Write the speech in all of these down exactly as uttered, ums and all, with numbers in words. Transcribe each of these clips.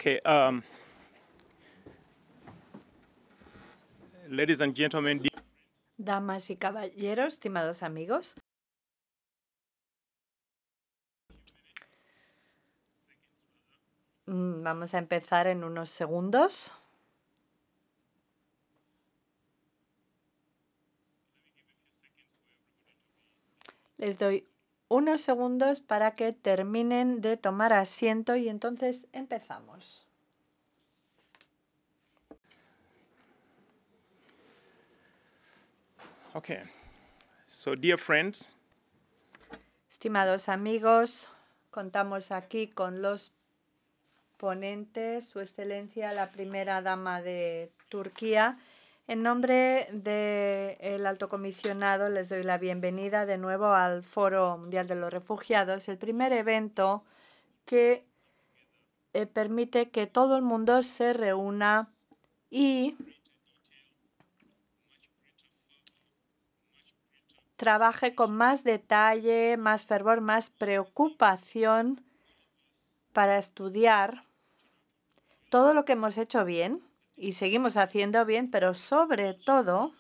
Okay, um, ladies and gentlemen, dear Damas y caballeros, estimados amigos, mm, vamos a empezar en unos segundos. Les doy unos segundos para que terminen de tomar asiento y entonces empezamos. okay. So, dear friends, Estimados amigos, contamos aquí con los ponentes, Su Excelencia la Primera Dama de Turquía. En nombre del Alto Comisionado les doy la bienvenida de nuevo al Foro Mundial de los Refugiados, el primer evento que eh, permite que todo el mundo se reúna y trabaje con más detalle, más fervor, más preocupación para estudiar todo lo que hemos hecho bien y seguimos haciendo bien, pero sobre todo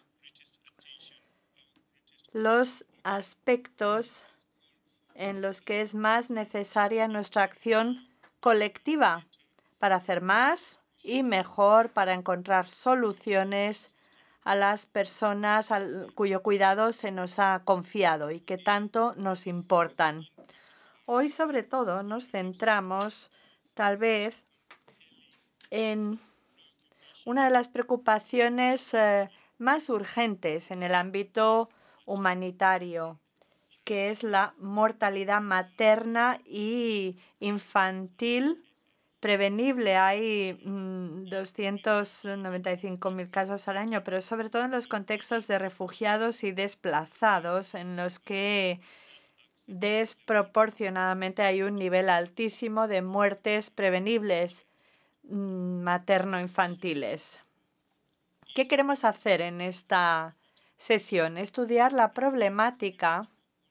los aspectos en los que es más necesaria nuestra acción colectiva para hacer más y mejor, para encontrar soluciones a las personas al cuyo cuidado se nos ha confiado y que tanto nos importan. Hoy, sobre todo, nos centramos tal vez en una de las preocupaciones eh, más urgentes en el ámbito humanitario, que es la mortalidad materna y infantil prevenible. Hay mmm, doscientos noventa y cinco mil casos al año, pero sobre todo en los contextos de refugiados y desplazados, en los que desproporcionadamente hay un nivel altísimo de muertes prevenibles mmm, materno-infantiles. ¿Qué queremos hacer en esta sesión? Estudiar la problemática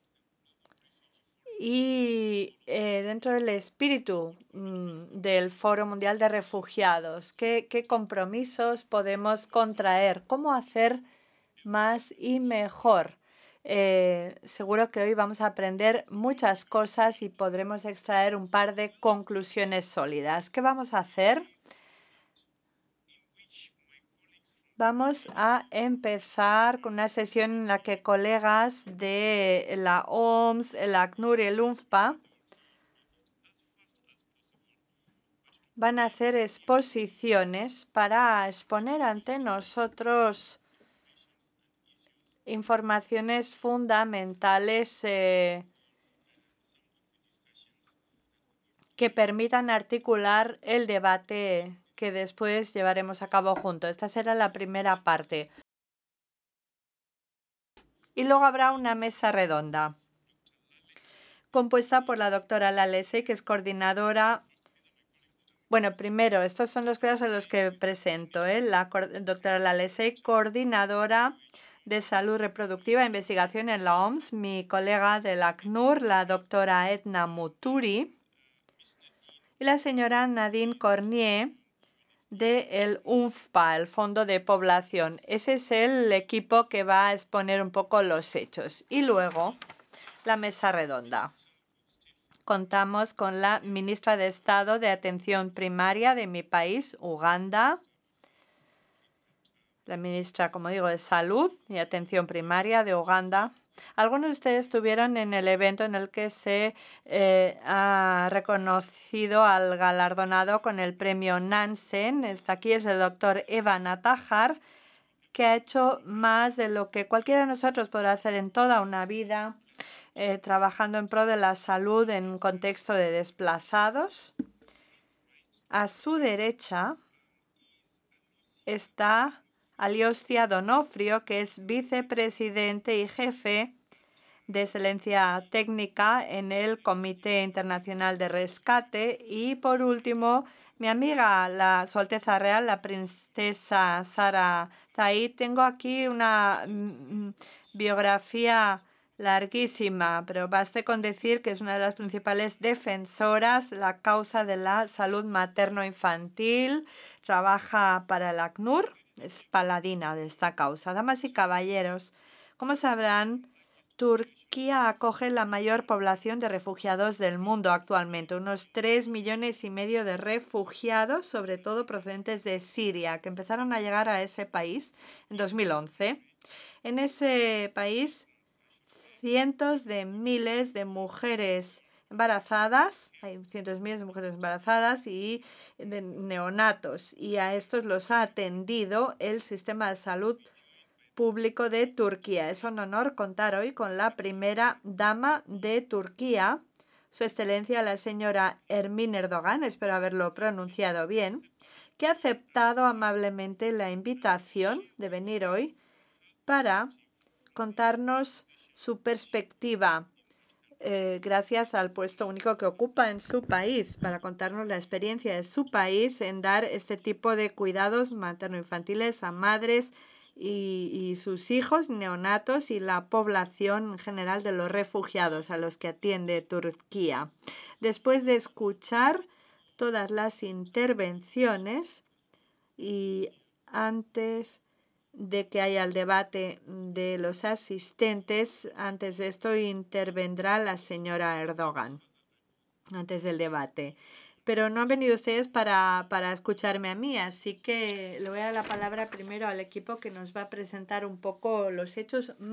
y eh, dentro del espíritu mmm, del Foro Mundial de Refugiados, ¿qué, ¿qué compromisos podemos contraer? ¿Cómo hacer más y mejor? Eh, seguro que hoy vamos a aprender muchas cosas y podremos extraer un par de conclusiones sólidas. ¿Qué vamos a hacer? Vamos a empezar con una sesión en la que colegas de la O M S, el ACNUR y el UNFPA van a hacer exposiciones para exponer ante nosotros informaciones fundamentales eh, que permitan articular el debate que después llevaremos a cabo juntos. Esta será la primera parte. Y luego habrá una mesa redonda compuesta por la doctora Lalese, que es coordinadora. Bueno, primero, estos son los casos a los que presento. ¿eh? La doctora Lalese, coordinadora de Salud Reproductiva e Investigación en la O M S, mi colega del ACNUR, la doctora Edna Muturi, y la señora Nadine Cornier, del UNFPA, el Fondo de Población. Ese es el equipo que va a exponer un poco los hechos. Y luego, la mesa redonda. Contamos con la ministra de Estado de Atención Primaria de mi país, Uganda, la ministra, como digo, de Salud y Atención Primaria de Uganda. Algunos de ustedes estuvieron en el evento en el que se eh, ha reconocido al galardonado con el premio Nansen. Está aquí, es el doctor Evan Atajar, que ha hecho más de lo que cualquiera de nosotros podrá hacer en toda una vida, eh, trabajando en pro de la salud en un contexto de desplazados. A su derecha está Aliostia Donofrio, que es vicepresidente y jefe de excelencia técnica en el Comité Internacional de Rescate. Y por último, mi amiga, la Su Alteza Real, la princesa Sara Taí. Tengo aquí una mm, biografía larguísima, pero baste con decir que es una de las principales defensoras de la causa de la salud materno-infantil, trabaja para el ACNUR, es paladina de esta causa. Damas y caballeros, como sabrán, Turquía acoge la mayor población de refugiados del mundo actualmente, unos tres millones y medio de refugiados, sobre todo procedentes de Siria, que empezaron a llegar a ese país en dos mil once. En ese país, cientos de miles de mujeres embarazadas, hay cientos de miles de mujeres embarazadas y de neonatos, y a estos los ha atendido el sistema de salud público de Turquía. Es un honor contar hoy con la primera dama de Turquía, Su Excelencia la señora Ermin Erdogan, espero haberlo pronunciado bien, que ha aceptado amablemente la invitación de venir hoy para contarnos su perspectiva, eh, gracias al puesto único que ocupa en su país, para contarnos la experiencia de su país en dar este tipo de cuidados materno-infantiles a madres y, y sus hijos neonatos y la población en general de los refugiados a los que atiende Turquía. Después de escuchar todas las intervenciones y antes de que haya el debate de los asistentes, antes de esto intervendrá la señora Erdogan, antes del debate. Pero no han venido ustedes para, para escucharme a mí, así que le voy a dar la palabra primero al equipo que nos va a presentar un poco los hechos